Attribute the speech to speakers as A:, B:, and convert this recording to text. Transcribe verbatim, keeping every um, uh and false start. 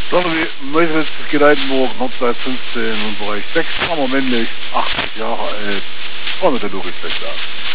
A: Donnerby Mäusewitz Geleidenburg, neunzehnhundertfünfzehn und Bereich sechs, Hammer männlich, achtzig Jahre alt, Frau mit der Logistik da.